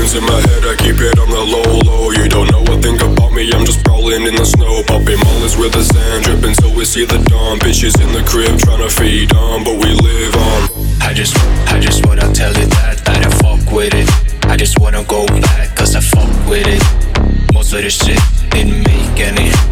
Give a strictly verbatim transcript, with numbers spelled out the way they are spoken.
Demons in my head, I keep it on the low, low. You don't know a thing about me, I'm just prowling in the snow. Popping mollies with the sand drip until we see the dawn. Bitches in the crib trying to feed on, but we live on. I just, I just wanna tell you that, that I fuck with it. I just wanna go back, cause I fuck with it. Most of this shit didn't make any